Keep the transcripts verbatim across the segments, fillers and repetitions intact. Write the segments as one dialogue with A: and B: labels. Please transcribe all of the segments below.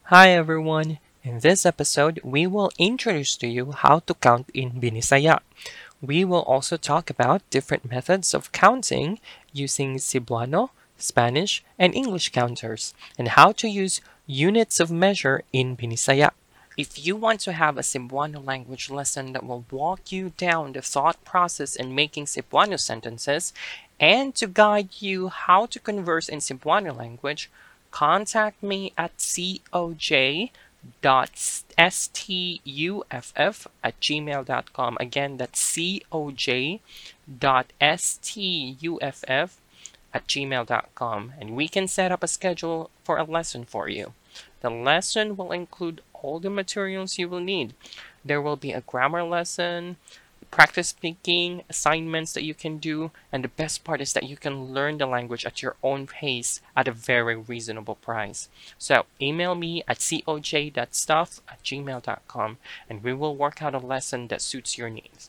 A: Hi everyone! In this episode, we will introduce to you how to count in Binisaya. We will also talk about different methods of counting using Cebuano, Spanish, and English counters, and how to use units of measure in Binisaya. If you want to have a Cebuano language lesson that will walk you down the thought process in making Cebuano sentences and to guide you how to converse in Cebuano language, contact me at coj dot stuff at gmail dot com. Again, that's coj dot stuff at gmail dot com, and we can set up a schedule for a lesson for you. The lesson will include all the materials you will need. There will be a grammar lesson, practice speaking, assignments that you can do, and the best part is that you can learn the language at your own pace at a very reasonable price. So email me at coj dot stuff at gmail dot com and we will work out a lesson that suits your needs.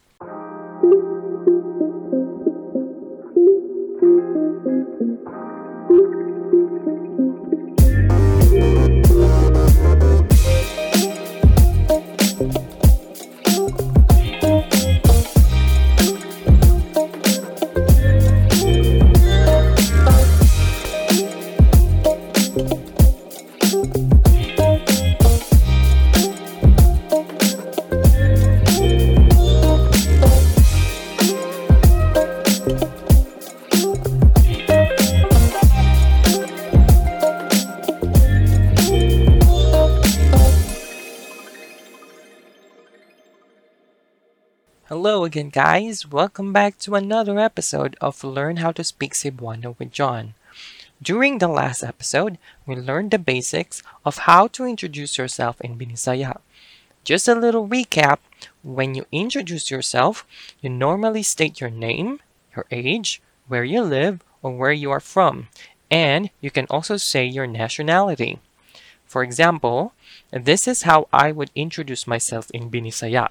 A: Hello again, guys. Welcome back to another episode of Learn How to Speak Cebuano with John. During the last episode, we learned the basics of how to introduce yourself in Binisaya. Just a little recap, when you introduce yourself, you normally state your name, your age, where you live, or where you are from, and you can also say your nationality. For example, this is how I would introduce myself in Binisaya.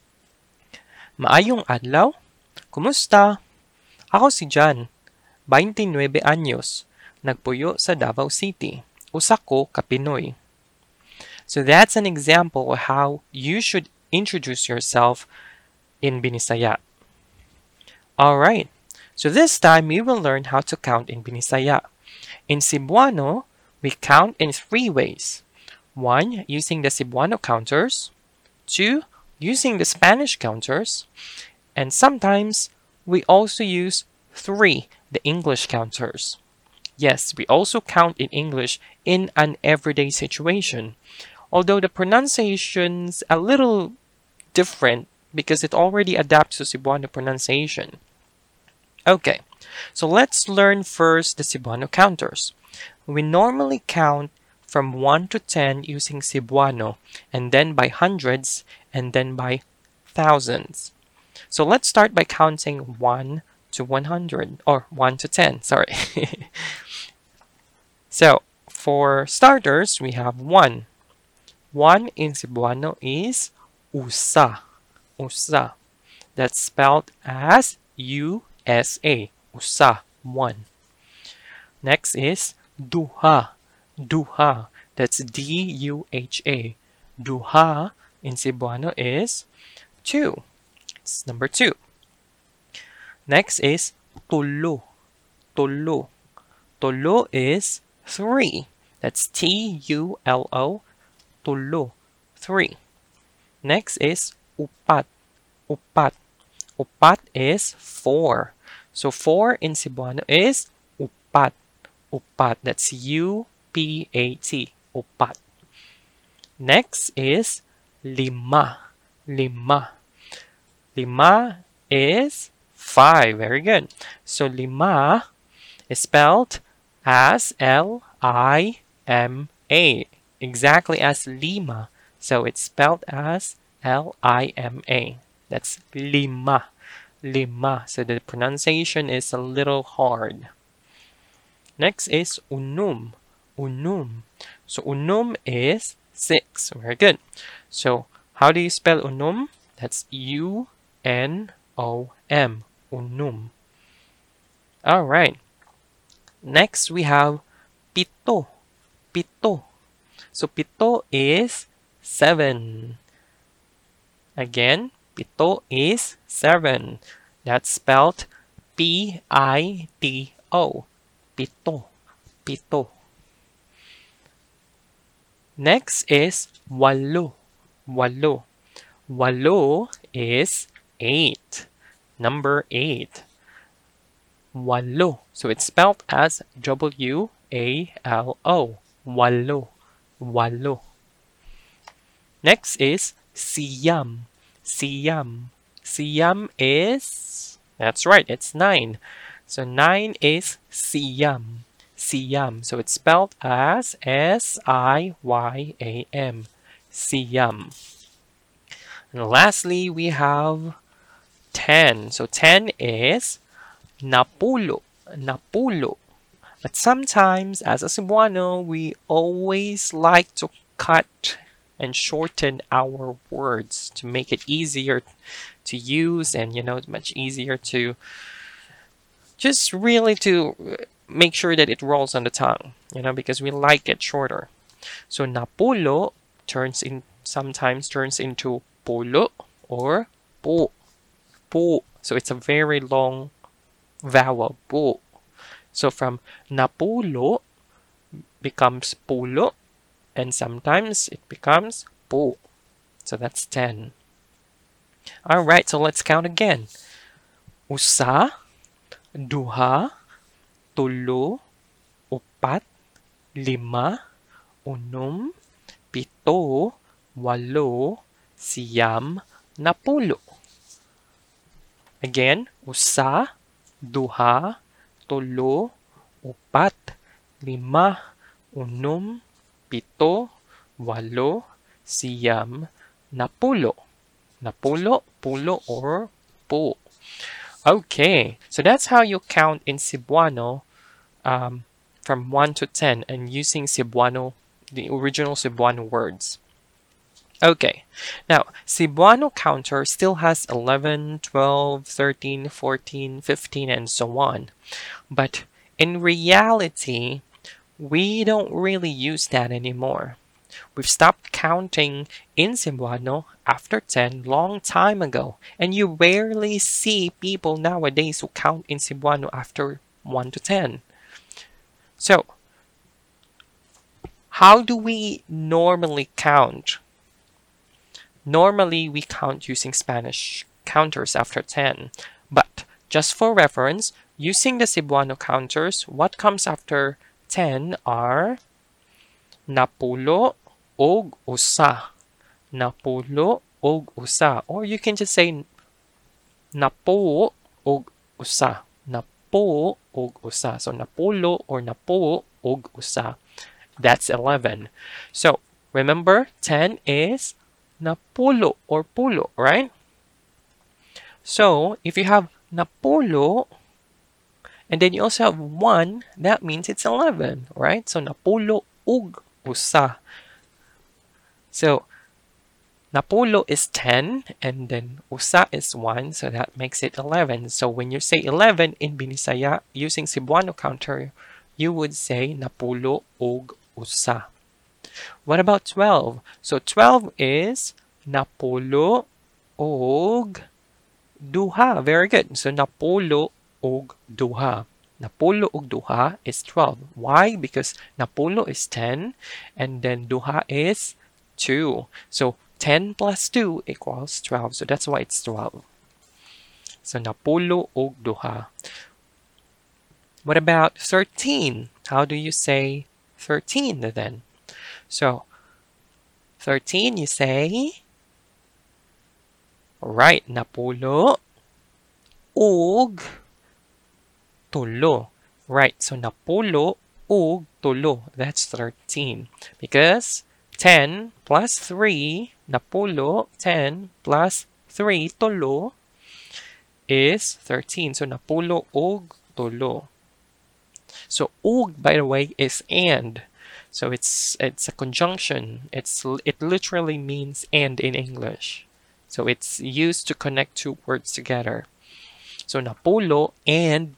A: Maayong adlaw? Kumusta? Ako si John, twenty-nine anyos, nagpuyo sa Davao City. Usa ko ka Pinoy. So that's an example of how you should introduce yourself in Binisaya. Alright, so this time we will learn how to count in Binisaya. In Cebuano, we count in three ways. One, using the Cebuano counters. Two, using the Spanish counters, and sometimes we also use three, the English counters. Yes, we also count in English in an everyday situation, although the pronunciation's a little different because it already adapts to Cebuano pronunciation. Okay, so let's learn first the Cebuano counters. We normally count from one to ten using Cebuano, and then by hundreds, and then by thousands. So let's start by counting one to one hundred, or one to ten, sorry. So for starters, we have one. one in Cebuano is usa. Usa. That's spelled as U S A. Usa, one. Next is duha. Duha. That's D U H A. Duha in Cebuano is two. It's number two. Next is tulo. Tulo. Tulo is three. That's T U L O. Tulo. Three. Next is upat. Upat. Upat is four. So four in Cebuano is upat. Upat. That's U P A T. Upat. Next is lima. Lima. Lima is five. Very good. So lima is spelled as L I M A. Exactly as Lima. So it's spelled as L I M A. That's lima. Lima. So the pronunciation is a little hard. Next is unum. Unum. So unum is six. Very good. So how do you spell unum? That's U N O M. Unum. Alright. Next we have pito. Pito. So pito is seven. Again, pito is seven. That's spelled P I T O. Pito. Pito. Next is walo. Walo. Walo is eight. Number eight. Walo. So it's spelled as W A L O. Walo. Walo. Next is siyam. Siyam. Siyam is, that's right, it's nine. So nine is siyam. Siyam. So it's spelled as S I Y A M. Siyam. And lastly, we have ten. So ten is napulo. Napulo. But sometimes, as a Cebuano, we always like to cut and shorten our words to make it easier to use and, you know, much easier to just really to make sure that it rolls on the tongue, you know, because we like it shorter. So napulo turns in sometimes turns into pulo or po. Po. So it's a very long vowel, po. So from napulo becomes pulo, and sometimes it becomes po. So that's ten. All right, so let's count again. Usa, duha, tulo, upat, lima, unom, pito, walo, siyam, napulo. Again, usa, duha, tulo, upat, lima, unom, pito, walo, siyam, napulo. Napulo, pulo, or po. Okay, so that's how you count in Cebuano um, from one to ten and using Cebuano, the original Cebuano words. Okay, now Cebuano counter still has eleven, twelve, thirteen, fourteen, fifteen, and so on. But in reality, we don't really use that anymore. We've stopped counting in Cebuano after ten long time ago, and you rarely see people nowadays who count in Cebuano after one to ten. So, how do we normally count? Normally, we count using Spanish counters after ten, but just for reference, using the Cebuano counters, what comes after ten are napulo og usa. Napulo og usa. Or you can just say napo og usa. Napo og usa. So napulo or napo og usa. That's eleven. So remember, ten is napulo or pulo, right? So if you have napulo and then you also have one, that means it's eleven, right? So napulo og usa. So napulo is ten and then usa is one, so that makes it eleven. So when you say eleven in Binisaya using Cebuano counter, you would say napulo og usa. What about twelve? So twelve is napulo og duha. Very good. So napulo og duha. Napulo og duha is twelve. Why? Because napulo is ten and then duha is two. So ten plus two equals twelve. So that's why it's twelve. So napulo og duha. What about thirteen? How do you say thirteen then? So thirteen you say, right, napulo og tulo. Right, so napulo og tulo. That's thirteen. Because ten plus three, napulo, ten plus three, tulo, is thirteen. So napulo og tulo. So og, by the way, is and. So it's it's a conjunction. It's it literally means and in English. So it's used to connect two words together. So napulo and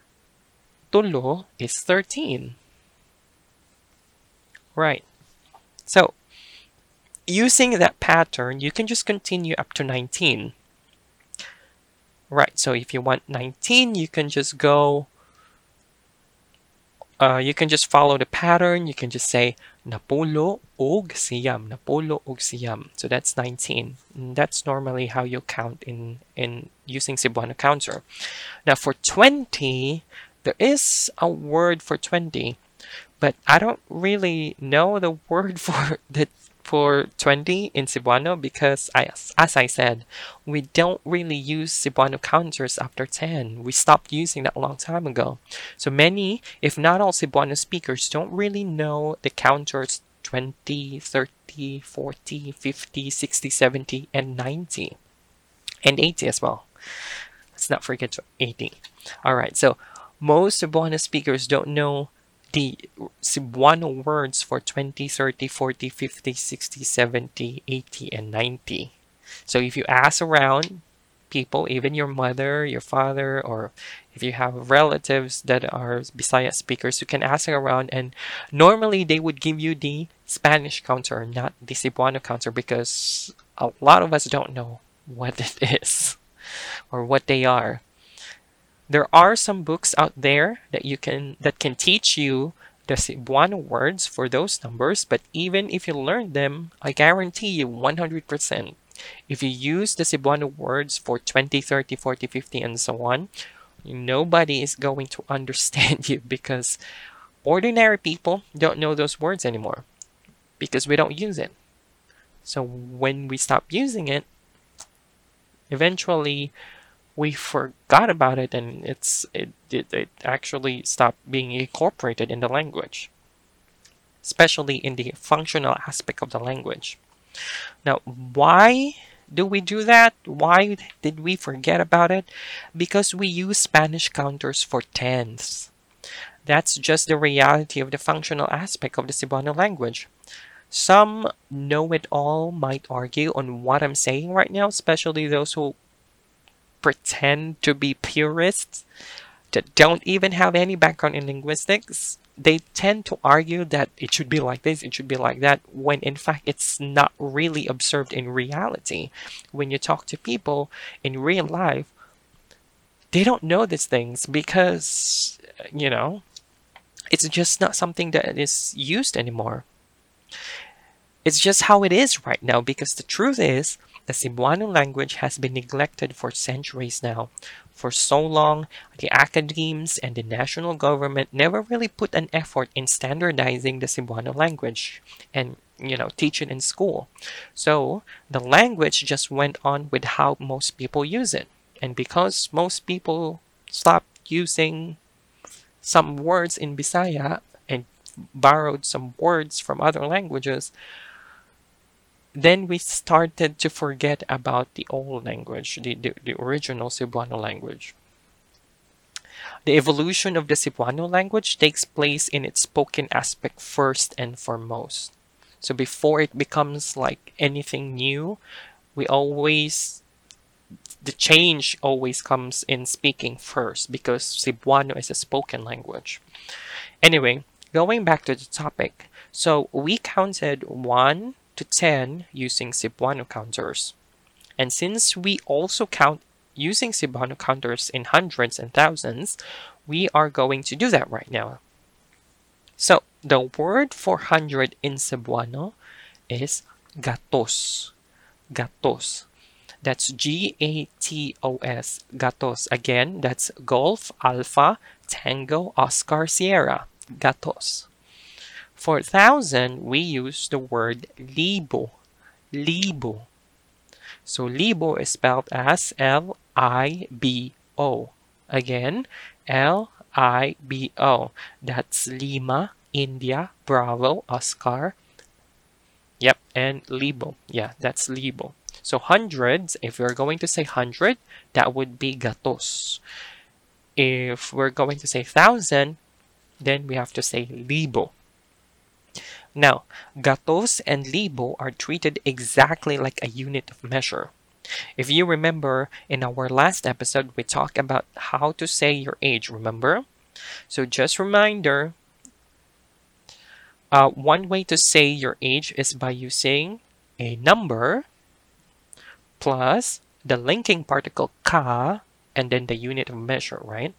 A: tulo is thirteen. Right. So using that pattern, you can just continue up to nineteen. Right, so if you want nineteen, you can just go, uh, you can just follow the pattern. You can just say, napulo og siyam, napulo og siyam. So that's nineteen. And that's normally how you count in, in using Cebuano counter. Now for twenty, there is a word for twenty, but I don't really know the word for the for twenty in Cebuano because, I, as I said, we don't really use Cebuano counters after ten. We stopped using that a long time ago. So many, if not all Cebuano speakers don't really know the counters twenty, thirty, forty, fifty, sixty, seventy, and ninety. And eighty as well. Let's not forget to eighty. Alright, so most Cebuano speakers don't know the Cebuano words for twenty, thirty, forty, fifty, sixty, seventy, eighty, and ninety. So if you ask around people, even your mother, your father, or if you have relatives that are Bisaya speakers, you can ask around, and normally they would give you the Spanish counter, not the Cebuano counter, because a lot of us don't know what it is or what they are. There are some books out there that you can that can teach you the Cebuano words for those numbers, but even if you learn them, I guarantee you one hundred percent, if you use the Cebuano words for twenty, thirty, forty, fifty, and so on, nobody is going to understand you because ordinary people don't know those words anymore because we don't use it. So when we stop using it, eventually we forgot about it, and it's it, it, it actually stopped being incorporated in the language, especially in the functional aspect of the language. Now, why do we do that? Why did we forget about it? Because we use Spanish counters for tenths. That's just the reality of the functional aspect of the Cebuano language. Some know-it-all might argue on what I'm saying right now, especially those who pretend to be purists that don't even have any background in linguistics. They tend to argue that it should be like this, it should be like that, when in fact it's not really observed in reality. When you talk to people in real life, they don't know these things because, you know, it's just not something that is used anymore. It's just how it is right now, because the truth is, the Cebuano language has been neglected for centuries now. For so long, the academies and the national government never really put an effort in standardizing the Cebuano language and, you know, teach it in school. So the language just went on with how most people use it. And because most people stopped using some words in Bisaya and borrowed some words from other languages, then we started to forget about the old language, the, the, the original Cebuano language. The evolution of the Cebuano language takes place in its spoken aspect first and foremost. So before it becomes like anything new, we always, the change always comes in speaking first because Cebuano is a spoken language. Anyway, going back to the topic. So we counted one to ten using Cebuano counters. And since we also count using Cebuano counters in hundreds and thousands, we are going to do that right now. So the word for hundred in Cebuano is gatos. Gatos. That's G A T O S. Gatos. Again, that's Golf, Alpha, Tango, Oscar, Sierra. Gatos. For thousand, we use the word libo. Libo. So libo is spelled as L I B O. Again, L I B O. That's Lima, India, Bravo, Oscar. Yep, and libo. Yeah, that's libo. So hundreds, if we're going to say hundred, that would be gatos. If we're going to say thousand, then we have to say libo. Now, gatos and libo are treated exactly like a unit of measure. If you remember, in our last episode, we talked about how to say your age, remember? So just reminder, uh, one way to say your age is by using a number plus the linking particle ka and then the unit of measure, right?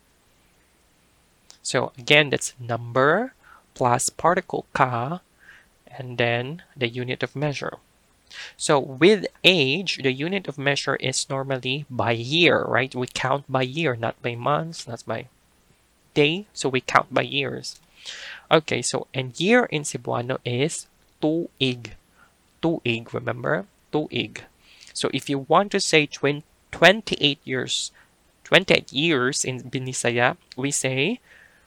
A: So again, that's number plus particle ka and then the unit of measure. So with age, the unit of measure is normally by year, right? We count by year, not by months, not by day. So we count by years. Okay, so and year in Cebuano is tuig. Tuig, remember? Tuig. So if you want to say twenty-eight years, twenty-eight years in Binisaya, we say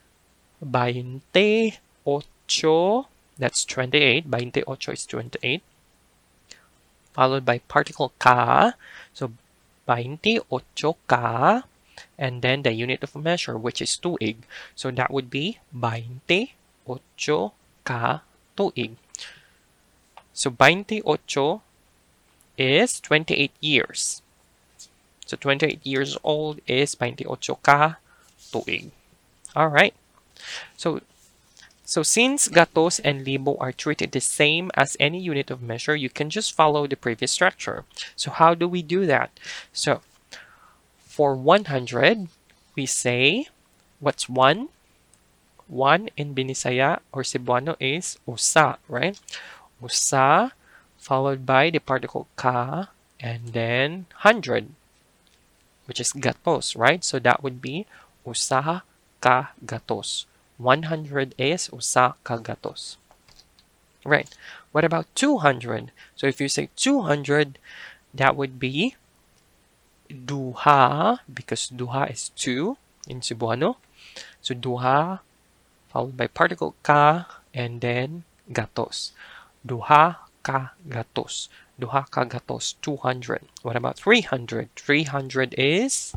A: veintiocho, that's twenty-eight. veintiocho is twenty-eight. Followed by particle ka. So veintiocho ka. And then the unit of measure, which is tuig. So that would be veintiocho ka tuig. So veintiocho is twenty-eight years. So twenty-eight years old is veintiocho ka tuig. All right. So, so since gatos and libo are treated the same as any unit of measure, you can just follow the previous structure. So how do we do that? So for one hundred, we say, what's one? one in Binisaya or Cebuano is usa, right? Usa, followed by the particle ka, and then one hundred, which is gatos, right? So that would be usa ka gatos. one hundred is usa ka gatos. Right. What about two hundred? So if you say two hundred, that would be duha, because duha is two in Cebuano. So duha, followed by particle ka, and then gatos. Duha ka gatos. Duha ka gatos, two hundred. What about three hundred? three hundred is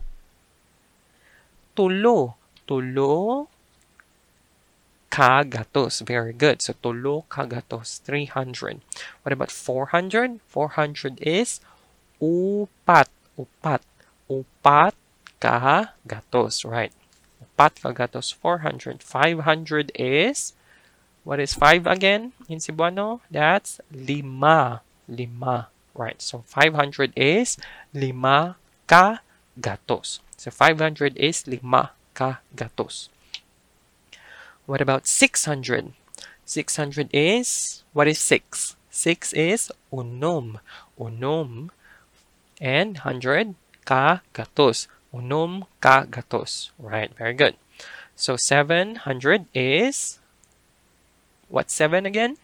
A: tulo. Tulo ka gatos. Very good. So tulo ka gatos, three hundred. What about four hundred? four hundred is upat. Upat. Upat ka gatos, right? Upat ka gatos, four hundred. five hundred is, what is five again in Cebuano? That's lima. Lima, right? So five hundred is lima ka gatos. So five hundred is lima ka gatos. What about six hundred? six hundred is, what is six? six is unom. Unom. And one hundred ka gatos. Unom ka gatos. Right, very good. So seven hundred is, what's seven again?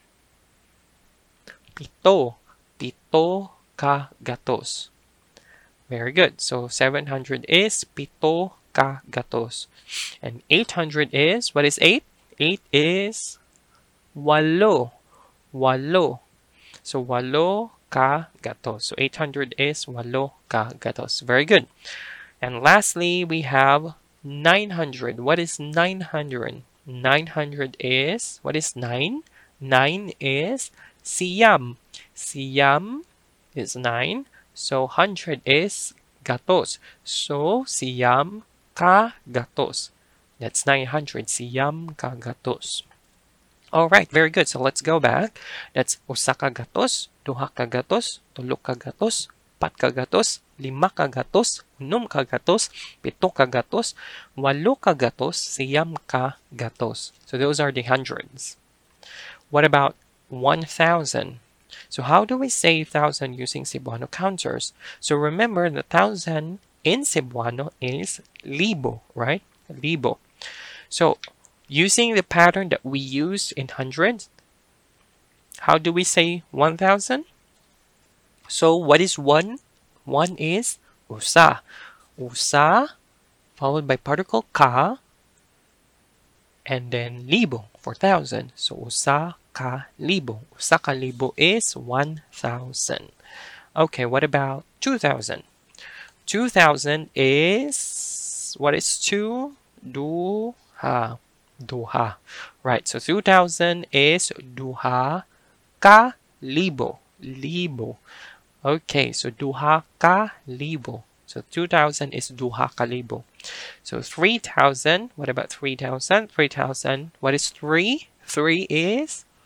A: Pito. Pito ka gatos. Very good. So seven hundred is pito ka gatos. And eight hundred is, what is eight? eight is walo. Walo. So walo ka gatos. So eight hundred is walo ka gatos. Very good. And lastly, we have nine hundred. What is nine hundred? nine hundred is, what is nine? nine is siyam. Siyam is nine. So one hundred is gatos. So siyam ka gatos. That's nine hundred. Siyam ka gatos. All right, very good. So let's go back. That's usa ka gatos, duha ka gatos, tulo ka gatos, pat ka gatos, lima ka gatos, unom ka gatos, pito ka gatos, walo ka gatos, siyam ka gatos. So those are the hundreds. What about one thousand? So how do we say thousand using Cebuano counters? So remember, the thousand in Cebuano is libo, right? Libo. So using the pattern that we use in hundreds, how do we say one thousand? So what is one? one is usa. Usa, followed by particle ka, and then libo for thousand. So usa ka libo. Usa ka libo is one thousand. Okay, what about two thousand? two thousand is, what is two? Duha. Duha. Right, so two thousand is duha ka libo. Libo. Okay, so duha ka libo. So two thousand is duha ka libo. So three thousand, what about three thousand? three thousand, what is three? three is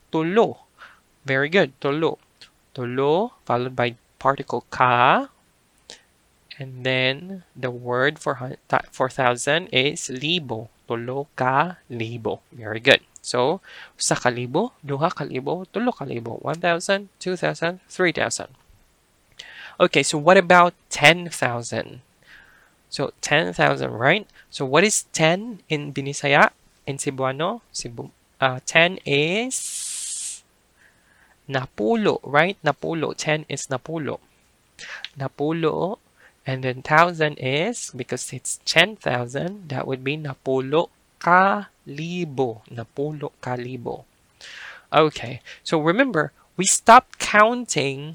A: tulo. Very good. Tulo. Tulo followed by particle ka. And then the word for for thousand is libo. Tulo ka libo. Very good. So, usa ka libo, duha ka libo, tulo ka libo. one thousand, two thousand, three thousand. Okay, so what about ten thousand? So, ten thousand, right? So, what is ten in Binisaya? In Cebuano? Cebu, uh, ten is napulo, right? Napulo. ten is napulo. Napulo. And then thousand is, because it's ten thousand, that would be napulo kalibo. Napulo kalibo. Okay, so remember, we stopped counting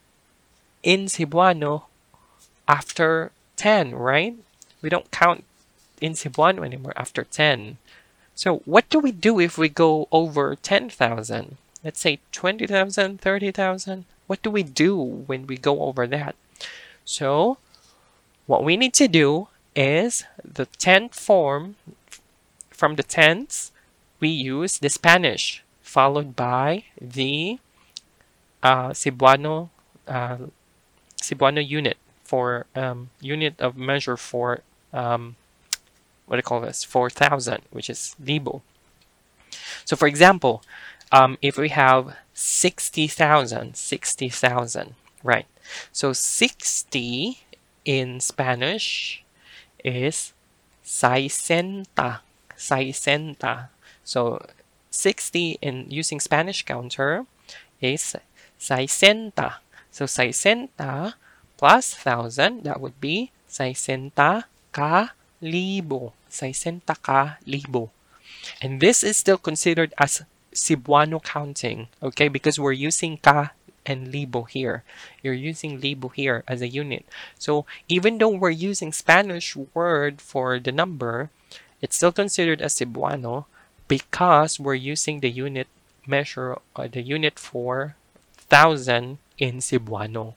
A: in Cebuano after ten, right? We don't count in Cebuano anymore after ten. So what do we do if we go over ten thousand? Let's say twenty thousand, thirty thousand. What do we do when we go over that? So what we need to do is the tenth form from the tens, we use the Spanish followed by the uh, Cebuano uh, Cebuano unit for um, unit of measure for um, what do you call this? For thousand, which is libo. So for example, um, if we have sixty thousand, sixty thousand, right? So sixty in Spanish is sesenta, sesenta. So sixty in using Spanish counter is sesenta. So sesenta plus thousand, that would be sesenta ka libo. Sesenta ka libo. And this is still considered as Cebuano counting, okay? Because we're using ka and libo here. You're using libo here as a unit. So even though we're using Spanish word for the number, it's still considered as Cebuano because we're using the unit measure, or the unit for thousand in Cebuano.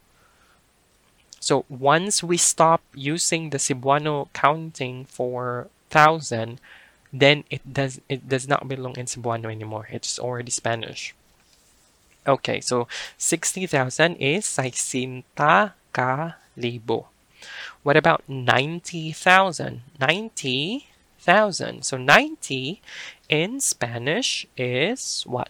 A: So once we stop using the Cebuano counting for thousand, then it does it does not belong in Cebuano anymore. It's already Spanish. Okay, so sixty thousand is sesenta ka libo. What about ninety thousand? ninety thousand. So ninety in Spanish is what?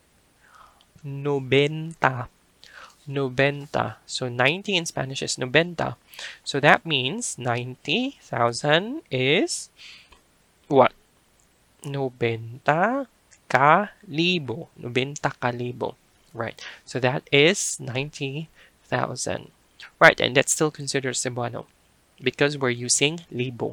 A: Noventa. Noventa. So ninety in Spanish is noventa. So that means ninety thousand is what? Noventa ka libo. Noventa ka libo. Right. So that is ninety thousand. Right. And that's still considered Cebuano because we're using libo.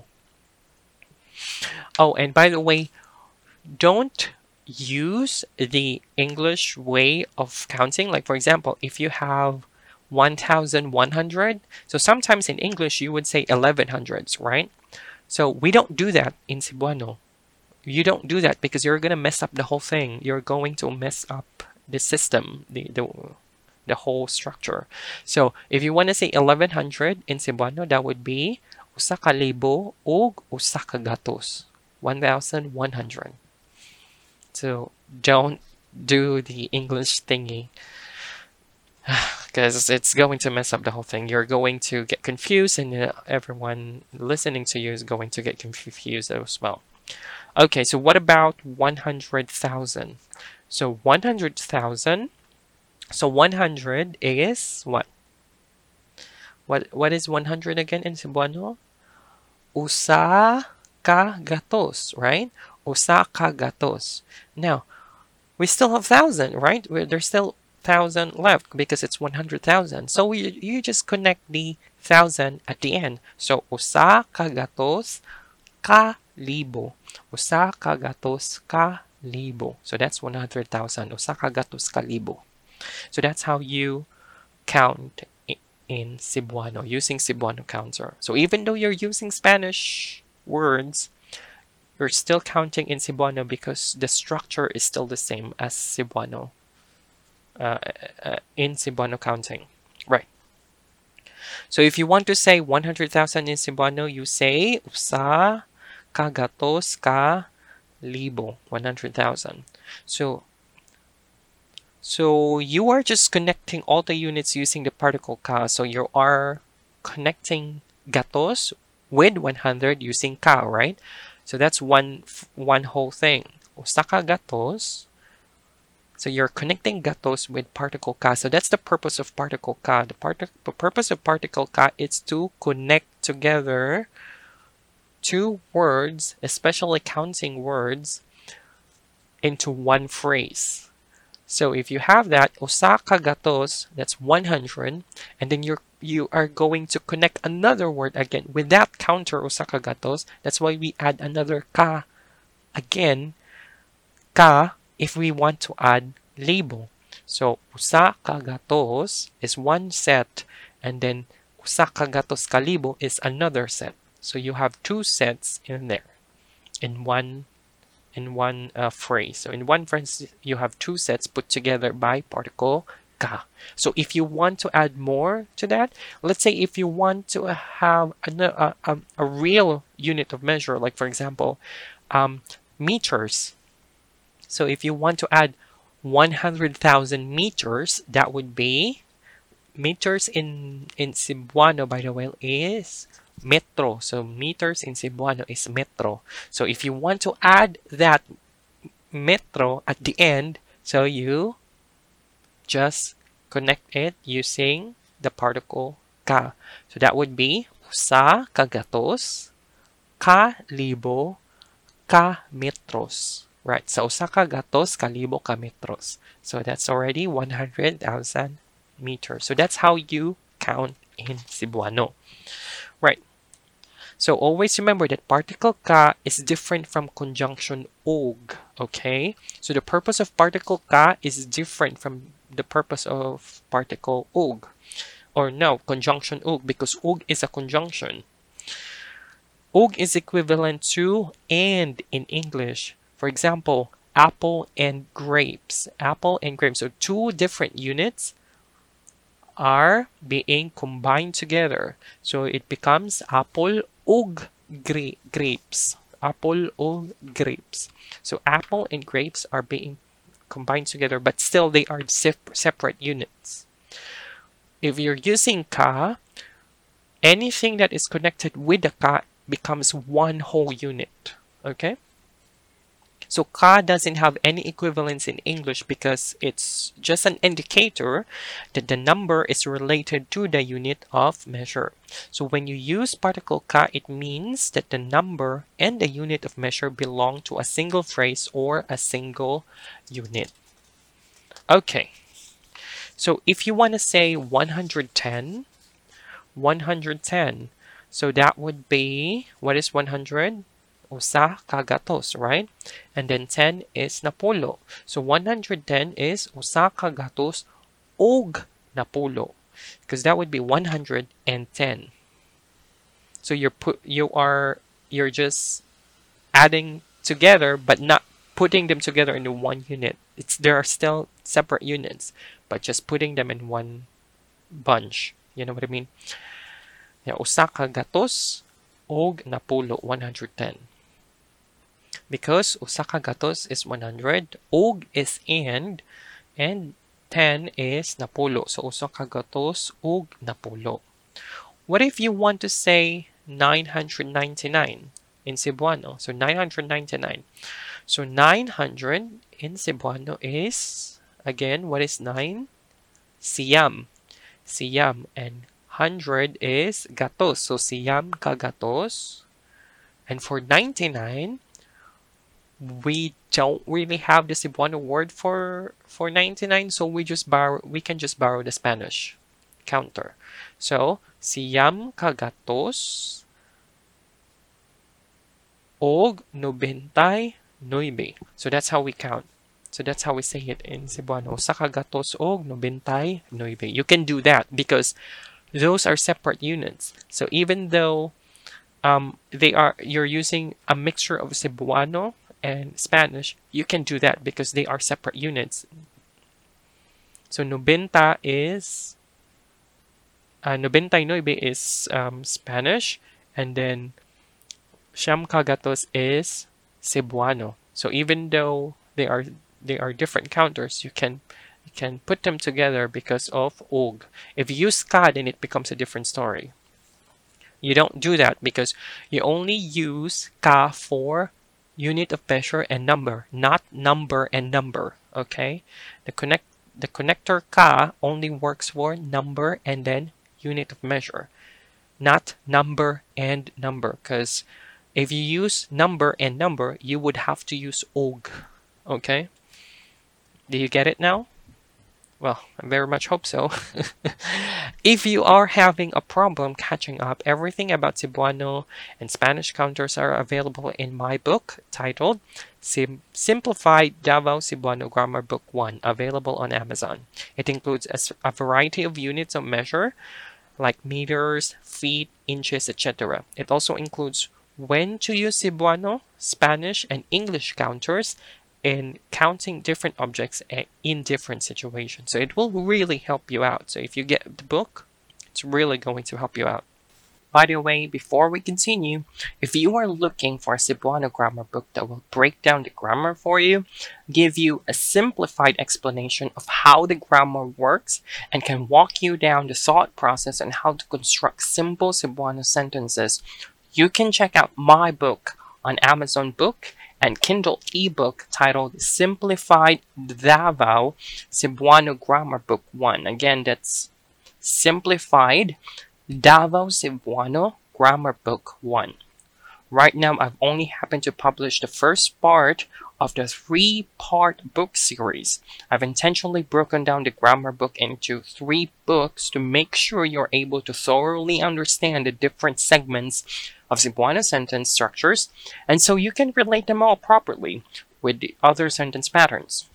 A: Oh, and by the way, don't use the English way of counting. Like, for example, if you have one thousand one hundred, so sometimes in English you would say eleven hundreds, right? So we don't do that in Cebuano. You don't do that because you're going to mess up the whole thing. You're going to mess up the system, the, the, the whole structure. So if you want to say eleven hundred in Cebuano, that would be usa ka libo ug usa ka gatos. one thousand one hundred. So don't do the English thingy because it's going to mess up the whole thing. You're going to get confused and uh, everyone listening to you is going to get confused as well. Okay, so what about one hundred thousand? So one hundred thousand, so one hundred is what? What What is one hundred again in Cebuano? Usa ka gatos, right? Usa ka gatos. Now, we still have thousand, right? We're, there's still thousand left because it's one hundred thousand. So we, you just connect the thousand at the end. So usa ka gatos ka libo. Usa ka gatos ka libo. So that's one hundred thousand. Usa ka gatos ka libo. So that's how you count in Cebuano, using Cebuano counter. So even though you're using Spanish words, you're still counting in Cebuano because the structure is still the same as Cebuano, uh, uh, in Cebuano counting. Right. So if you want to say one hundred thousand in Cebuano, you say usa ka gatos ka libo, one hundred thousand. So So you are just connecting all the units using the particle ka. So you are connecting gatos with one hundred using ka, right? So that's one one whole thing. Osaka gatos. So you're connecting gatos with particle ka. So that's the purpose of particle ka. The, part the purpose of particle ka is to connect together two words, especially counting words, into one phrase. So if you have that, Osaka gatos, that's one hundred, and then you're you are going to connect another word again with that counter Osaka gatos. That's why we add another ka again, ka, if we want to add label. So Osaka gatos is one set, and then Osaka gatos kalibo is another set. So you have two sets in there in one in one uh, phrase. So in one phrase, you have two sets put together by particle ka. So if you want to add more to that, let's say if you want to have a, a, a real unit of measure, like for example, um, meters. So if you want to add one hundred thousand meters, that would be, meters in, in Cebuano, by the way, is metro. So meters in Cebuano is metro. So if you want to add that metro at the end, so you just connect it using the particle ka. So that would be usa ka gatos, ka libo, ka metros. Right, so usa ka gatos, ka libo, ka metros. So that's already one hundred thousand meters. So that's how you count in Cebuano. Right. So always remember that particle ka is different from conjunction og, okay? So the purpose of particle ka is different from the purpose of particle og. Or no, conjunction og, because og is a conjunction. Og is equivalent to and in English. For example, apple and grapes. Apple and grapes. So two different units are being combined together. So it becomes apple ug gra grapes. Apple ug grapes. So apple and grapes are being combined together, but still they are separate units. If you're using ka, anything that is connected with the ka becomes one whole unit. Okay? So ka doesn't have any equivalence in English because it's just an indicator that the number is related to the unit of measure. So when you use particle ka, it means that the number and the unit of measure belong to a single phrase or a single unit. Okay. So if you want to say one hundred ten, one hundred ten, so that would be, what is one hundred? Usa ka gatos, right? And then ten is napulo. So one hundred ten is usa ka gatos og napulo, because that would be one hundred ten. So you're put you are you're just adding together but not putting them together into one unit. It's there are still separate units, but just putting them in one bunch. You know what I mean? Yeah, usa ka gatos og napulo, one hundred ten. Because usa ka gatos is one hundred, og is and, and ten is napulo. So usa ka gatos og napulo. What if you want to say nine hundred ninety-nine in Cebuano? So nine hundred ninety-nine. So nine hundred in Cebuano is, again, what is nine? Siyam. Siyam. And one hundred is gatos. So siyam ka gatos. And for ninety-nine, we don't really have the Cebuano word for for ninety-nine, so we just borrow we can just borrow the Spanish counter. So siyam ka gatos og nobentay nueve. So that's how we count. So that's how we say it in Cebuano. Usa ka gatos og nobentay nueve. You can do that because those are separate units. So even though um, they are you're using a mixture of Cebuano and Spanish, you can do that because they are separate units. So noventa is uh, noventa y nueve is um, Spanish, and then siyam ka gatos is Cebuano. So even though they are they are different counters, you can you can put them together because of og. If you use ka, then it becomes a different story. You don't do that because you only use ka for unit of measure and number, not number and number, okay? The connect the connector ka only works for number and then unit of measure, not number and number, because if you use number and number, you would have to use og, okay? Do you get it now? Well, I very much hope so. If you are having a problem catching up, everything about Cebuano and Spanish counters are available in my book titled Sim Simplified Davao Cebuano Grammar Book one, available on Amazon. It includes a, a variety of units of measure like meters, feet, inches, et cetera. It also includes when to use Cebuano, Spanish, and English counters in counting different objects in different situations. So it will really help you out. So if you get the book, it's really going to help you out. By the way, before we continue, if you are looking for a Cebuano grammar book that will break down the grammar for you, give you a simplified explanation of how the grammar works, and can walk you down the thought process on how to construct simple Cebuano sentences, you can check out my book on Amazon Book and Kindle ebook titled Simplified Davao Cebuano Grammar Book one. Again, that's Simplified Davao Cebuano Grammar Book one. Right now, I've only happened to publish the first part of the three-part book series. I've intentionally broken down the grammar book into three books to make sure you're able to thoroughly understand the different segments of Cebuano sentence structures, and so you can relate them all properly with the other sentence patterns.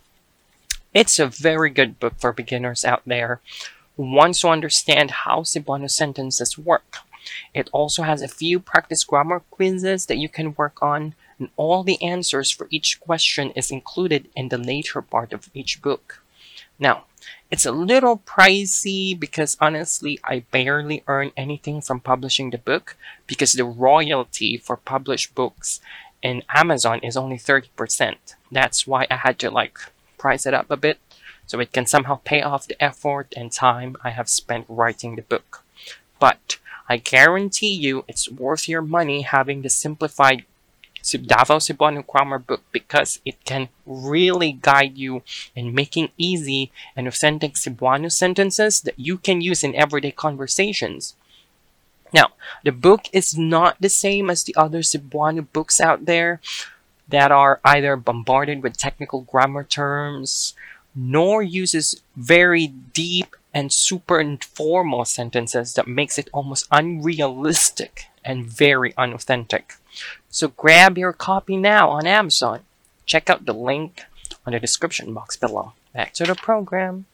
A: It's a very good book for beginners out there who wants to understand how Cebuano sentences work. It also has a few practice grammar quizzes that you can work on, and all the answers for each question is included in the later part of each book. Now, it's a little pricey because honestly, I barely earn anything from publishing the book because the royalty for published books in Amazon is only thirty percent. That's why I had to like price it up a bit so it can somehow pay off the effort and time I have spent writing the book. But I guarantee you it's worth your money having the simplified Davao Cebuano grammar book because it can really guide you in making easy and authentic Cebuano sentences that you can use in everyday conversations. Now, the book is not the same as the other Cebuano books out there that are either bombarded with technical grammar terms, nor uses very deep and super informal sentences that makes it almost unrealistic and very unauthentic. So grab your copy now on Amazon. Check out the link on the description box below. Back to the program.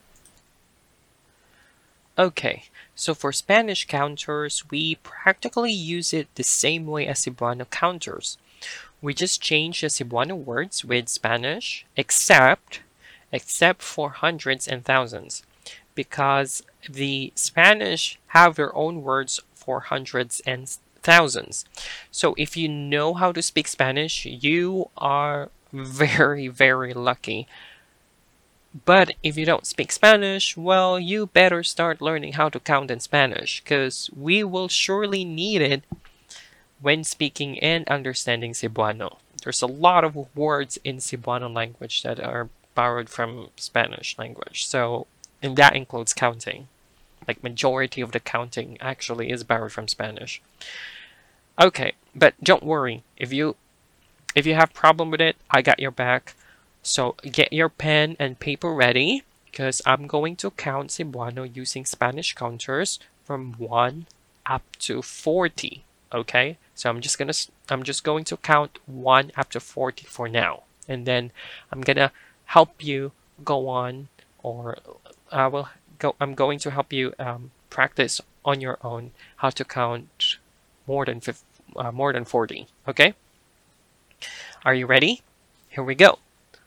A: Okay, so for Spanish counters, we practically use it the same way as Cebuano counters. We just change the Cebuano words with Spanish, except, except for hundreds and thousands, because the Spanish have their own words for hundreds and thousands. So if you know how to speak Spanish, you are very, very lucky. But if you don't speak Spanish, well, you better start learning how to count in Spanish, because we will surely need it when speaking and understanding Cebuano. There's a lot of words in Cebuano language that are borrowed from Spanish language. So, and that includes counting. Like majority of the counting actually is borrowed from Spanish. Okay, but don't worry. If you if you have problem with it, I got your back. So get your pen and paper ready because I'm going to count Cebuano using Spanish counters from one up to forty. Okay? So I'm just going to I'm just going to count one up to forty for now. And then I'm going to help you go on, or I will go I'm going to help you um, practice on your own how to count more than fifty, uh, more than forty. Okay? Are you ready? Here we go.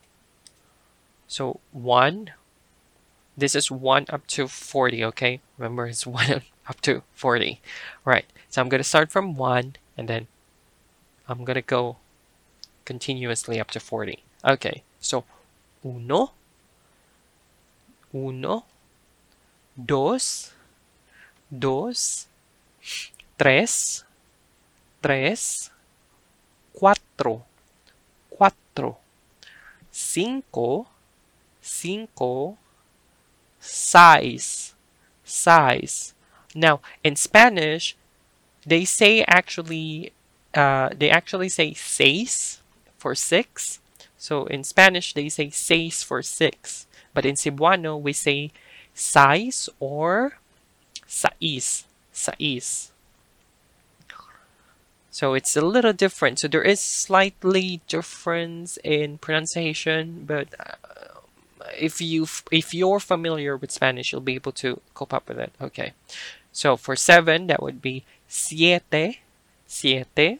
A: So one, this is one up to forty, okay? Remember, it's one up to forty. Right, so I'm going to start from one, and then I'm going to go continuously up to forty. Okay, so uno, Uno, dos, dos, tres, tres, cuatro, cuatro, cinco, cinco, seis, seis. Now, in Spanish, they say actually, uh, they actually say seis for six. So in Spanish, they say seis for six. But in Cebuano, we say sais or sais, sais. So it's a little different. So there is slightly difference in pronunciation, but uh, if you if you're familiar with Spanish, you'll be able to cope up with it. Okay. So for seven, that would be siete, siete.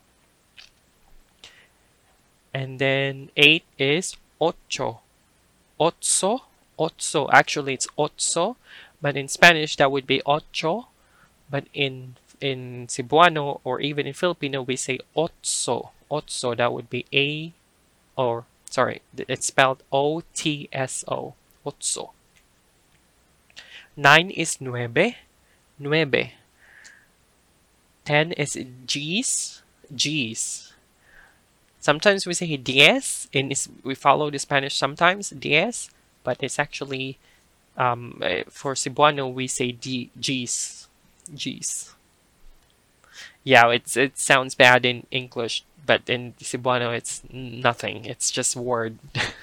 A: And then eight is ocho, ocho, ocho. Actually, it's ocho, but in Spanish that would be ocho. But in in Cebuano or even in Filipino, we say otso. Otso, that would be A, or sorry, it's spelled O T S O. Otso. Nine is nueve. Nueve. Ten is G's. G's. Sometimes we say diez. In we follow the Spanish sometimes diez, but it's actually um, for Cebuano we say D, G's. G's. Yeah, it's it sounds bad in English, but in Cebuano it's nothing. It's just word.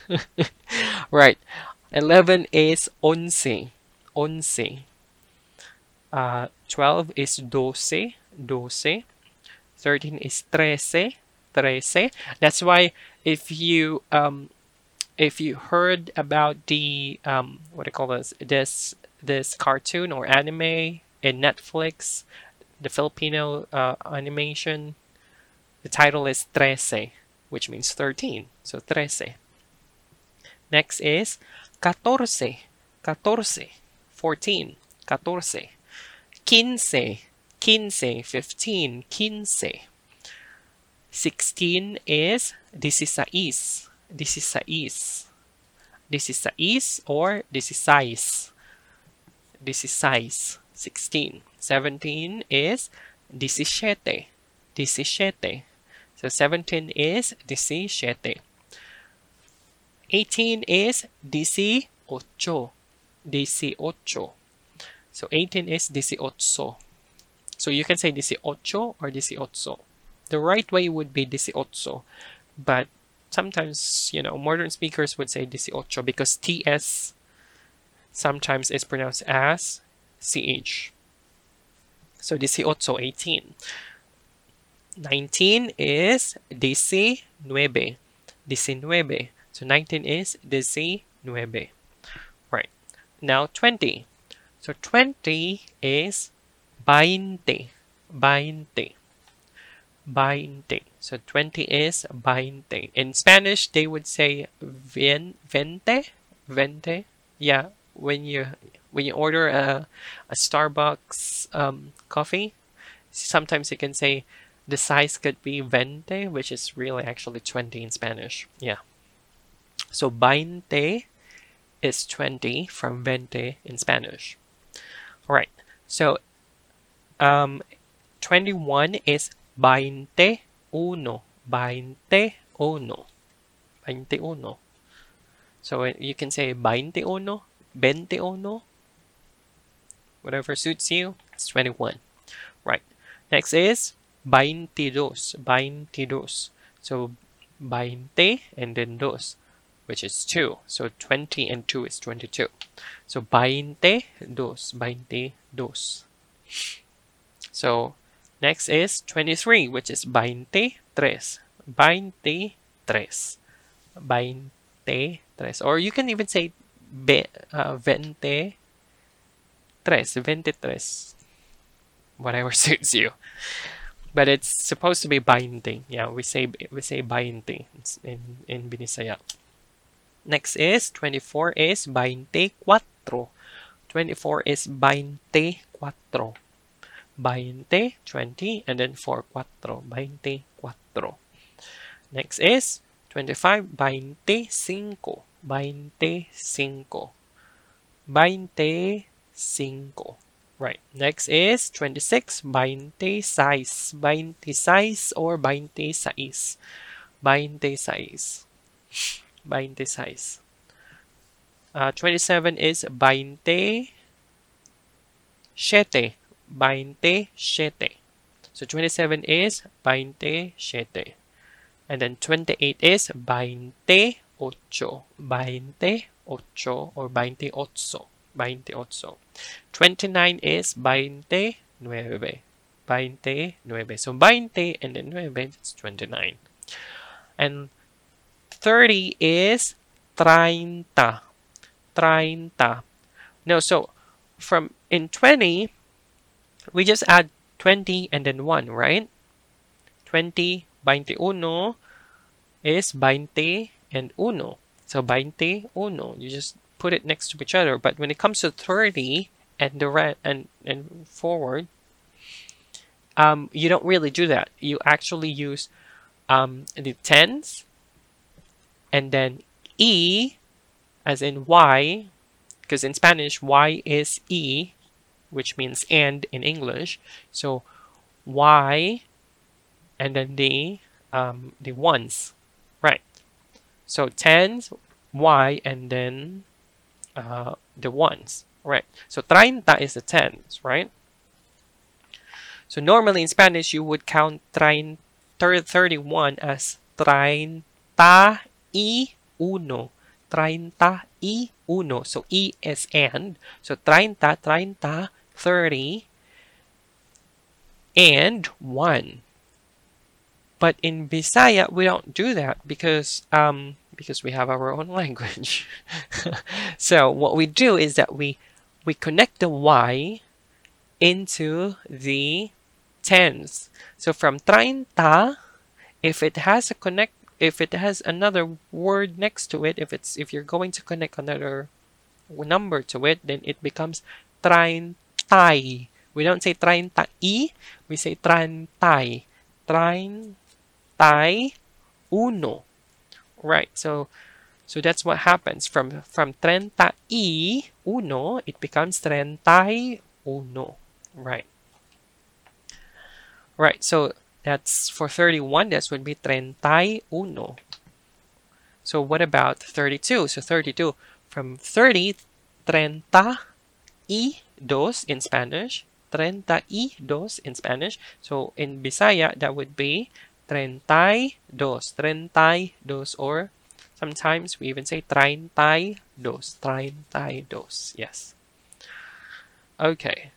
A: Right. Eleven is once. Once. Uh, twelve is doce. Doce. Thirteen is trece. Trece. That's why if you um if you heard about the um what do you call this this this cartoon or anime in Netflix, the Filipino uh, animation, the title is trece, which means thirteen. So trece. Next is catorce. Catorce. fourteen. Catorce. Quince. Quince. fifteen. Quince. sixteen is dieciséis. Dieciséis. Dieciséis or dieciséis. Dieciséis. sixteen. seventeen is diecisiete. Diecisiete. So seventeen is diecisiete. eighteen is dieciocho. Dieciocho. So eighteen is dieciocho. So you can say dieciocho or dieciocho. The right way would be dieciocho, but sometimes, you know, modern speakers would say dieciocho because T S sometimes is pronounced as C H. So dieciocho, eighteen. nineteen is diecinueve. Diecinueve. So nineteen is diecinueve. Right. Now twenty. So twenty is veinte. Veinte. Veinte. So twenty is veinte. In Spanish, they would say veinte. Veinte. Yeah. When you when you order a, a Starbucks um, coffee, sometimes you can say the size could be veinte, which is really actually twenty in Spanish. Yeah. So veinte is twenty from veinte in Spanish. All right. So um, twenty-one is veintiuno. Veintiuno. Veintiuno. So you can say veintiuno, veintiuno, whatever suits you. It's twenty-one. Right. Next is veintidós. Veintidós. So veinte and then dos, which is two. So twenty and two is twenty-two. So veintidós. Veintidós. So next is twenty-three, which is veintitrés. Veintitrés. Veintitrés. Or you can even say ve, uh, veintitrés. Veintitrés. Whatever suits you. But it's supposed to be binding. Yeah, we say we say binding in in Binisaya. Next is twenty-four is veinticuatro. twenty-four is veinticuatro. Veinte, twenty, and then four, cuatro. Veinticuatro. Next is twenty-five, veinticinco. Veinticinco. veinticinco. Right. Next is twenty-six. Veintiséis. Veintiséis or veintiséis. Veintiséis. Veintiséis. Uh, twenty-seven is veinte. Siete. Veintisiete. So twenty-seven is veintisiete. And then twenty-eight is veintiocho. Veintiocho or veintiocho. Veintiocho. twenty-nine is veintinueve. Veintinueve. So veinte and then nueve, it's twenty-nine. And thirty is treinta. Treinta. No, so from in twenty, we just add twenty and then one, right? twenty, veintiuno is veinte and uno. So veintiuno, you just put it next to each other. But when it comes to thirty and the re and and forward, um, you don't really do that. You actually use um, the tens and then e as in y, because in Spanish y is e, which means and in English. So y and then the um, the ones, right? So tens, y, and then uh, the ones, right? So treinta is the tens, right? So normally in Spanish you would count trein, thirty-one as treinta y uno. Treinta y uno. So e is and. So treinta, treinta, thirty, and one. But in Bisaya, we don't do that because um, because we have our own language. So what we do is that we we connect the y into the tens. So from treinta, if it has a connect, if it has another word next to it, if it's if you're going to connect another number to it, then it becomes treintay. We don't say treinta y, we say treintay. Treintay uno. Right. So so that's what happens from from treinta y uno, it becomes treintay uno. Right. Right. So that's for thirty-one. This would be treintay uno. So what about thirty-two? So thirty-two, from thirty, treinta y dos in Spanish. Treinta y dos in Spanish. So in Bisaya, that would be treinta y dos. Treinta y dos, or sometimes we even say treinta y dos. Treinta y dos. Yes. Okay.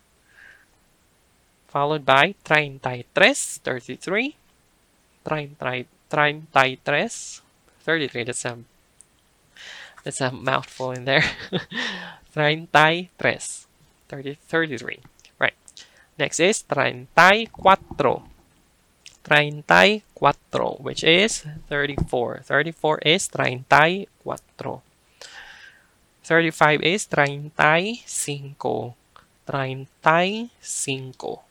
A: Followed by treinta y tres, thirty-three. Treinta, treinta y tres, thirty-three. That's a, that's a mouthful in there. Treinta y tres, thirty, thirty-three. Right. Next is treinta y cuatro. Treinta y cuatro, which is thirty-four. thirty-four is treinta y cuatro. thirty-five is treinta y cinco. Treinta y cinco.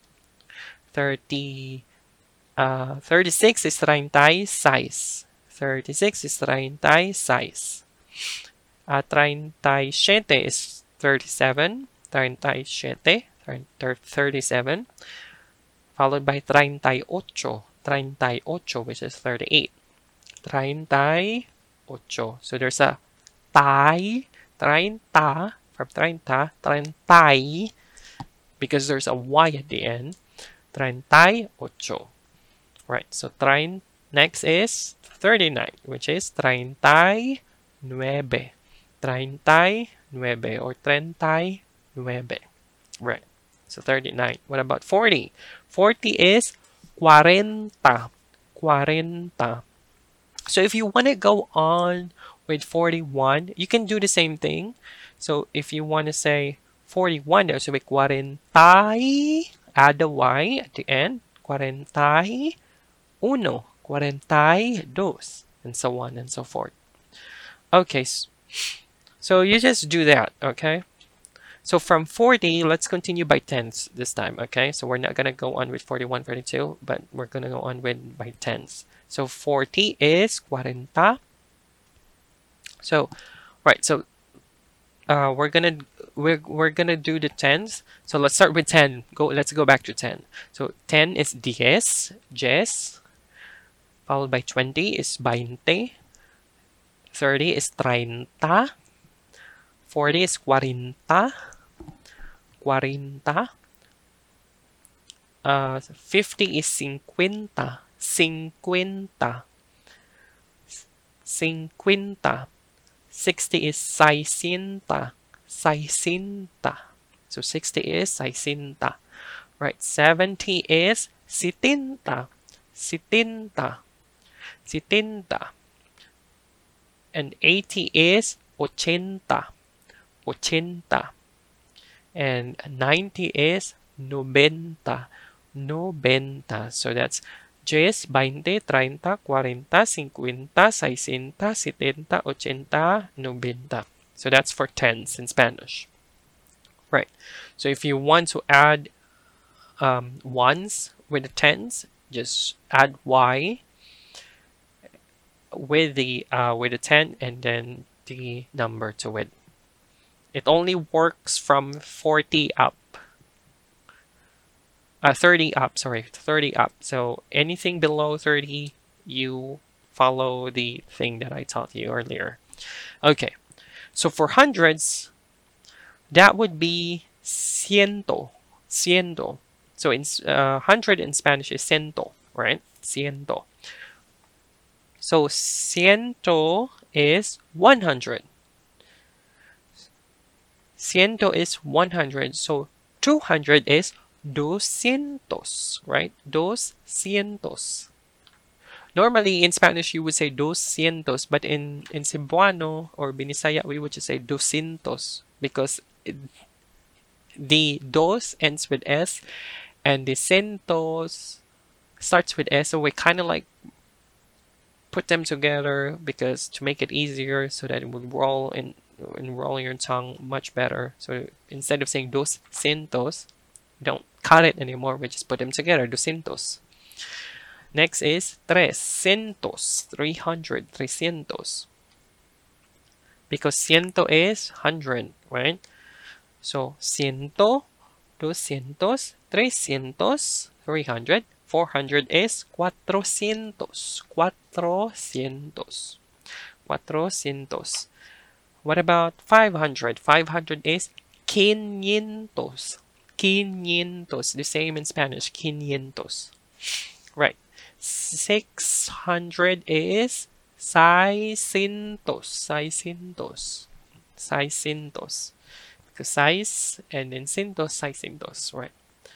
A: thirty, uh, thirty-six is treinta y seis. thirty-six is treinta y seis. Uh, treinta y siete is thirty-seven. Treinta y siete, thirty-seven. Followed by treinta y ocho. Treinta y ocho, which is thirty-eight. Treinta y ocho. So there's a tay, treinta, from treinta, treinta, because there's a y at the end. Treinta y ocho. Right, so trein, next is thirty-nine, which is treinta y nueve. Treinta y nueve or treinta y nueve. Right, so thirty-nine. What about forty? forty is cuarenta. Cuarenta. So if you want to go on with forty-one, you can do the same thing. So if you want to say forty-one, there's a cuarenta y, add the y at the end. Cuarenta y uno. Cuarenta y dos. And so on and so forth. Okay, so you just do that, okay? So from forty, let's continue by tens this time, okay? So we're not going to go on with forty-one, forty-two, but we're going to go on with by tens. So forty is cuarenta. So, right, so uh, we're gonna we're we're gonna do the tens. So let's start with ten. Go. Let's go back to ten. So ten is diez, diez, followed by twenty is veinte, thirty is treinta, forty is cuarenta, cuarenta. Uh, fifty is cincuenta, cincuenta, cincuenta. sixty is sesenta, sesenta. So sixty is sesenta. Right, seventy is setenta, setenta, setenta. And eighty is ochenta, ochenta. And ninety is noventa, noventa. So that's diez, veinte, treinta, cuarenta, cincuenta, sesenta, setenta, ochenta, noventa. So that's for tens in Spanish. Right. So if you want to add um, ones with the tens, just add y with the uh, with the ten and then the number to it. It only works from forty up. Uh, thirty up, sorry, thirty up. So anything below thirty, you follow the thing that I taught you earlier. Okay, so for hundreds, that would be ciento, ciento. So in uh, hundred in Spanish is ciento, right? Ciento. So ciento is one hundred. Ciento is one hundred. So two hundred is doscientos, right? Doscientos. Normally in Spanish you would say doscientos, but in, in Cebuano or Binisaya we would just say doscientos because it, the dos ends with S and the centos starts with S, so we kind of like put them together because to make it easier so that it would roll in and roll your tongue much better. So instead of saying doscientos, don't cut it anymore, we just put them together, doscientos. Next is trescientos, three hundred, trescientos. Because ciento is hundred, right? So ciento, doscientos, trescientos, three hundred. four hundred is cuatrocientos, cuatrocientos, cuatrocientos. What about five hundred? five hundred is quinientos, quinientos. The same in Spanish, quinientos. Right. six hundred is seiscientos, seiscientos, seiscientos. Because seis and then cientos, seiscientos, right.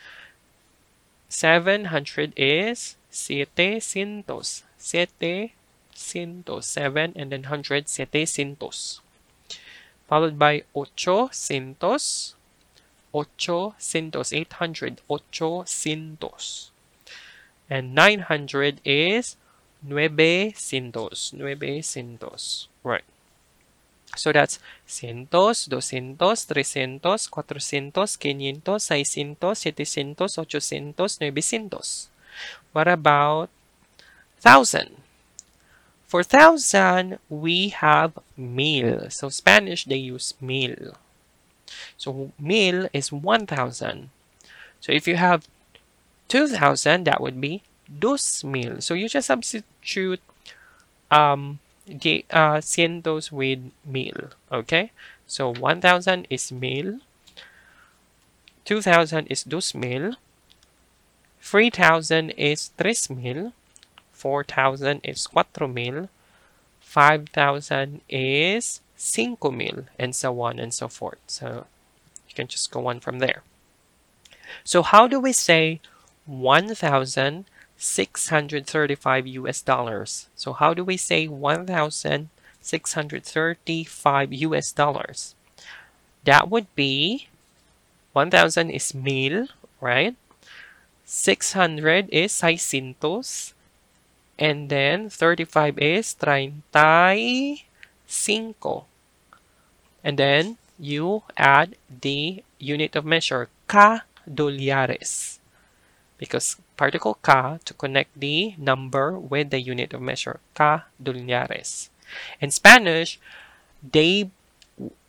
A: seven hundred is setecientos, setecientos, seven and then hundred, setecientos. Followed by ochocientos, ochocientos, eight hundred, ochocientos. And nine hundred is nuevecientos, nuevecientos, right. So that's cientos, doscientos, trescientos, cuatrocientos, quinientos, seiscientos, setecientos, ochocientos, nuevecientos. What about thousand? For thousand, we have mil. So Spanish, they use mil. So mil is one thousand. So if you have two thousand, that would be dos mil. So you just substitute um, the uh, cientos with mil. Okay? So one thousand is mil. two thousand is dos mil. three thousand is tres mil. four thousand is cuatro mil. five thousand is cinco mil. And so on and so forth. So you can just go on from there. So how do we say one thousand six hundred thirty-five U S dollars? So how do we say one thousand six hundred thirty-five U S dollars? That would be one thousand is mil, right? six hundred is seiscientos. And then thirty-five is treinta y cinco. And then you add the unit of measure, ka dólares. Because particle ka to connect the number with the unit of measure, ka dólares. In Spanish, they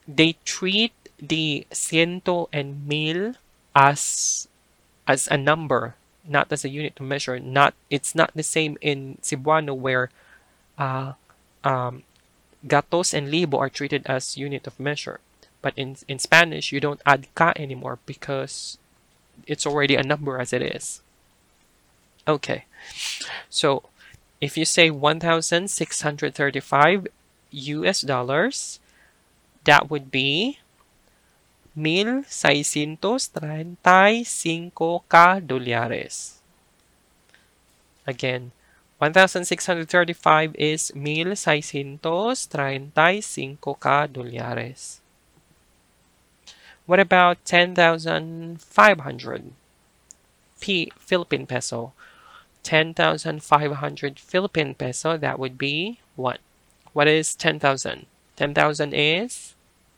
A: they treat the ciento and mil as as a number, not as a unit to measure. Not It's not the same in Cebuano where uh, um, gatos and libo are treated as unit of measure. But in in Spanish, you don't add ka anymore because it's already a number as it is. Okay, so if you say one thousand six hundred thirty-five U S dollars, that would be mil seiscientos treinta y cinco ka dólares. Again, one thousand six hundred thirty-five is mil seiscientos treinta y cinco ka dólares. What about ten thousand five hundred P Philippine peso? ten thousand five hundred Philippine peso, that would be what? What is ten thousand? ten thousand is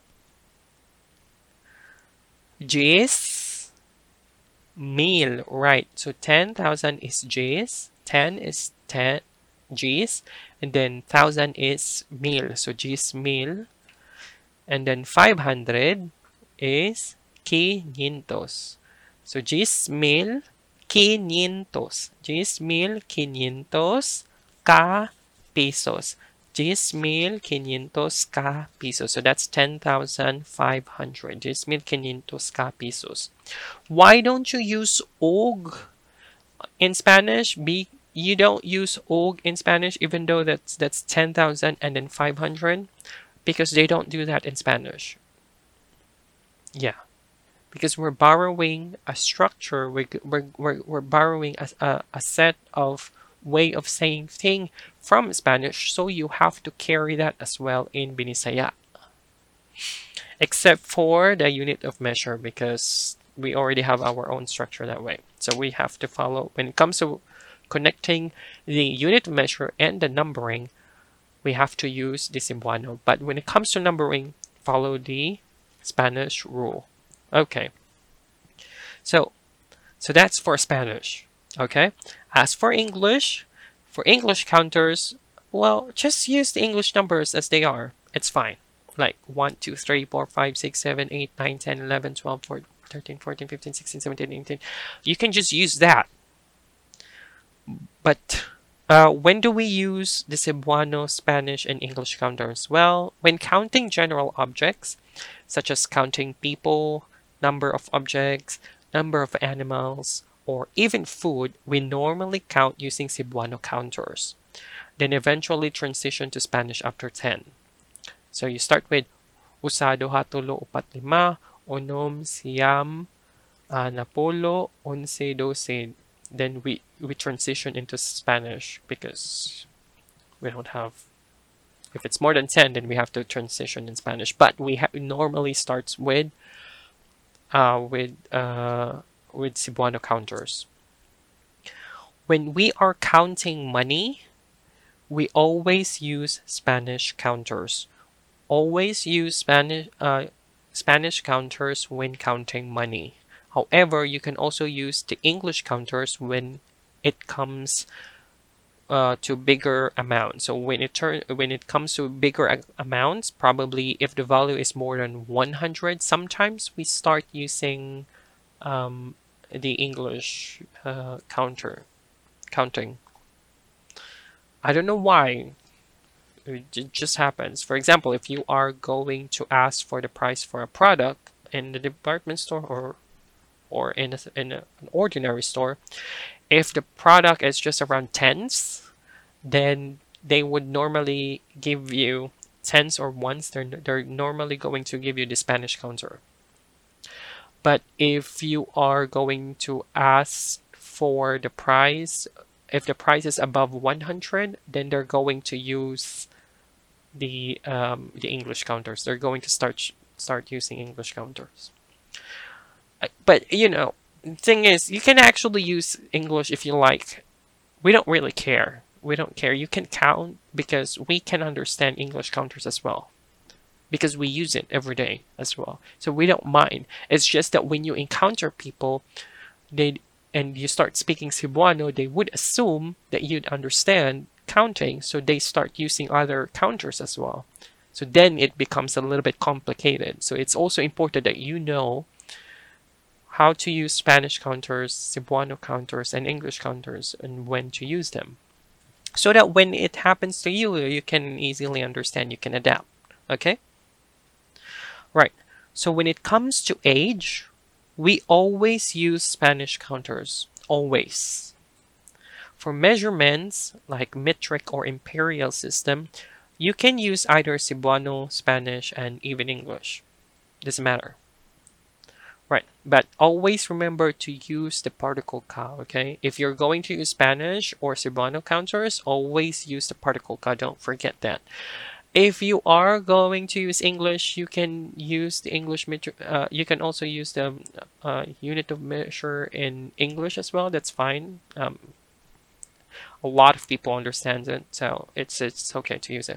A: Gs mil, right? So ten thousand is Gs, ten is ten Gs, and then one thousand is mil. So Gs mil, and then five hundred is quinientos. So Gs mil, quinientos. Gs mil, quinientos ka pesos. Gs mil, quinientos ka pesos. So that's ten thousand five hundred. Gs mil, quinientos ka pesos. Why don't you use og in Spanish? Be you don't use og in Spanish, even though that's that's ten thousand and then five hundred, because they don't do that in Spanish. Yeah, because we're borrowing a structure, we're, we're, we're, we're borrowing a, a, a set of way of saying thing from Spanish, so you have to carry that as well in Binisaya. Except for the unit of measure, because we already have our own structure that way. So we have to follow, when it comes to connecting the unit of measure and the numbering, we have to use the Cebuano. But when it comes to numbering, follow the Spanish rule. Okay. So, so that's for Spanish. Okay. As for English, for English counters, well, just use the English numbers as they are. It's fine. Like one, two, three, four, five, six, seven, eight, nine, ten, eleven, twelve, fourteen, thirteen, fourteen, fifteen, sixteen, seventeen, eighteen. You can just use that. But uh, when do we use the Cebuano, Spanish, and English counters? Well, when counting general objects, such as counting people, number of objects, number of animals, or even food, we normally count using Cebuano counters. Then eventually transition to Spanish after ten. So you start with usa, duha, tulo, upat, lima, onom, siyam, uh, napolo, once, doce. Then we, we transition into Spanish because we don't have, if it's more than ten, then we have to transition in Spanish. But we ha normally starts with uh, with uh, with Cebuano counters. When we are counting money, we always use Spanish counters. Always use Spanish uh, Spanish counters when counting money. However, you can also use the English counters when it comes uh, to bigger amounts. So when it turn when it comes to bigger amounts, probably if the value is more than one hundred, sometimes we start using um, the English uh, counter counting. I don't know why. It just happens. For example, if you are going to ask for the price for a product in the department store or or in, a, in a, an ordinary store, if the product is just around tens, then they would normally give you tens or ones. They're, they're normally going to give you the Spanish counter. But if you are going to ask for the price, if the price is above one hundred, then they're going to use the um, the English counters. They're going to start start using English counters. But you know, the thing is, you can actually use English if you like. We don't really care. We don't care. You can count because we can understand English counters as well, because we use it every day as well. So we don't mind. It's just that when you encounter people, they and you start speaking Cebuano, they would assume that you'd understand counting, so they start using other counters as well. So then it becomes a little bit complicated. So it's also important that you know how to use Spanish counters, Cebuano counters, and English counters, and when to use them. So that when it happens to you, you can easily understand, you can adapt. Okay? Right. So when it comes to age, we always use Spanish counters. Always. For measurements, like metric or imperial system, you can use either Cebuano, Spanish, and even English. Doesn't matter. Right, but always remember to use the particle ka, okay? If you're going to use Spanish or Cebuano counters, always use the particle ka. Don't forget that. If you are going to use English, you can use the English metric. Uh, you can also use the uh, unit of measure in English as well. That's fine. Um, a lot of people understand it, so it's it's okay to use it.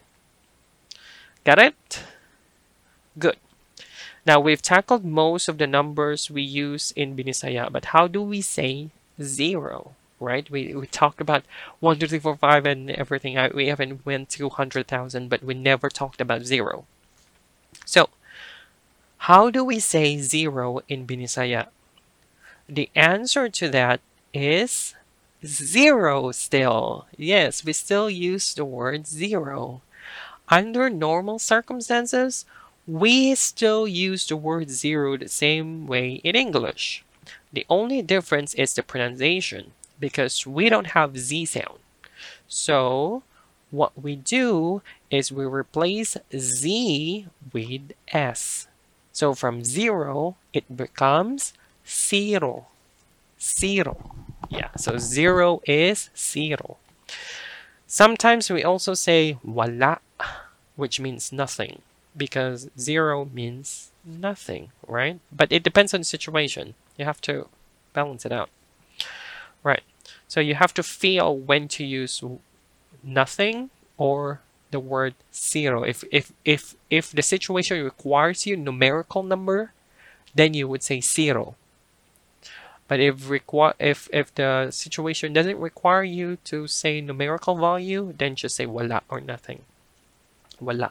A: Got it? Good. Now, we've tackled most of the numbers we use in Binisaya, but how do we say zero, right? We, we talked about one, two, three, four, five, and everything. We haven't went to one hundred thousand, but we never talked about zero. So, how do we say zero in Binisaya? The answer to that is zero still. Yes, we still use the word zero. Under normal circumstances, we still use the word zero the same way in English. The only difference is the pronunciation because we don't have Z sound. So what we do is we replace Z with S. So from zero, it becomes zero. Zero. Yeah, so zero is zero. Sometimes we also say wala, which means nothing, because zero means nothing, right? But it depends on the situation. You have to balance it out. Right. So you have to feel when to use nothing or the word zero. If if if if the situation requires you numerical number, then you would say zero. But if require if if the situation doesn't require you to say numerical value, then just say wala or nothing. Wala.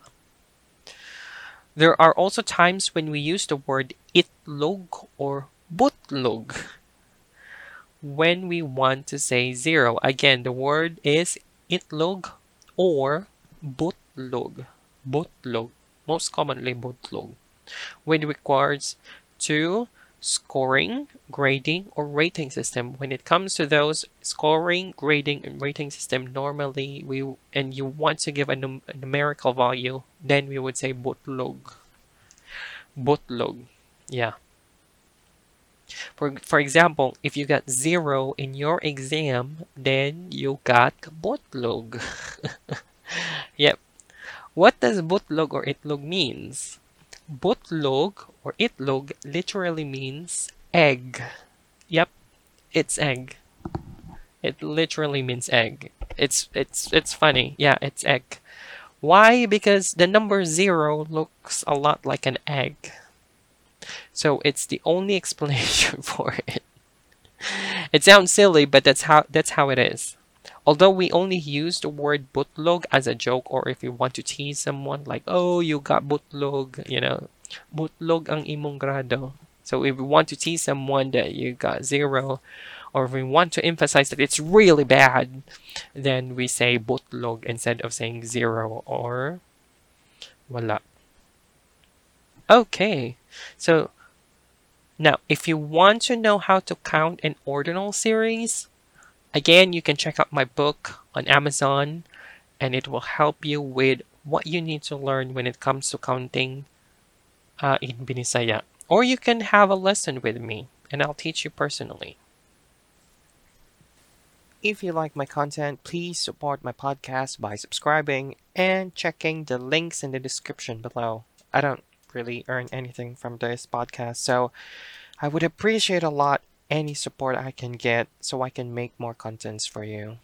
A: There are also times when we use the word itlog or butlog when we want to say zero. Again, the word is itlog or butlog. Butlog. Most commonly butlog. When regards to scoring, grading, or rating system. When it comes to those scoring, grading, and rating system, normally we and you want to give a, num a numerical value, then we would say butlog. Butlog. Yeah. For for example, if you got zero in your exam, then you got butlog. Yep. What does butlog or itlog means? Butlog or itlog literally means egg. Yep, it's egg. It literally means egg. It's it's it's funny. Yeah, it's egg. Why? Because the number zero looks a lot like an egg. So it's the only explanation for it. It sounds silly, but that's how that's how it is. Although we only use the word butlog as a joke, or if you want to tease someone like, oh, you got butlog, you know, butlog ang imong grado. So if we want to tease someone that you got zero, or if we want to emphasize that it's really bad, then we say butlog instead of saying zero or wala. Okay, so now if you want to know how to count an ordinal series, again, you can check out my book on Amazon, and it will help you with what you need to learn when it comes to counting uh, in Binisaya. Or you can have a lesson with me, and I'll teach you personally. If you like my content, please support my podcast by subscribing and checking the links in the description below. I don't really earn anything from this podcast, so I would appreciate a lot any support I can get so I can make more contents for you.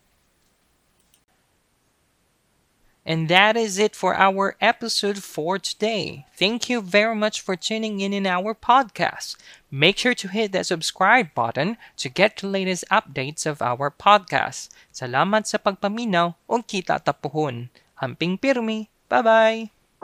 A: And that is it for our episode for today. Thank you very much for tuning in in our podcast. Make sure to hit that subscribe button to get the latest updates of our podcast. Salamat sa pagpaminaw ug kita tapuhon. Amping pirmi. Bye-bye!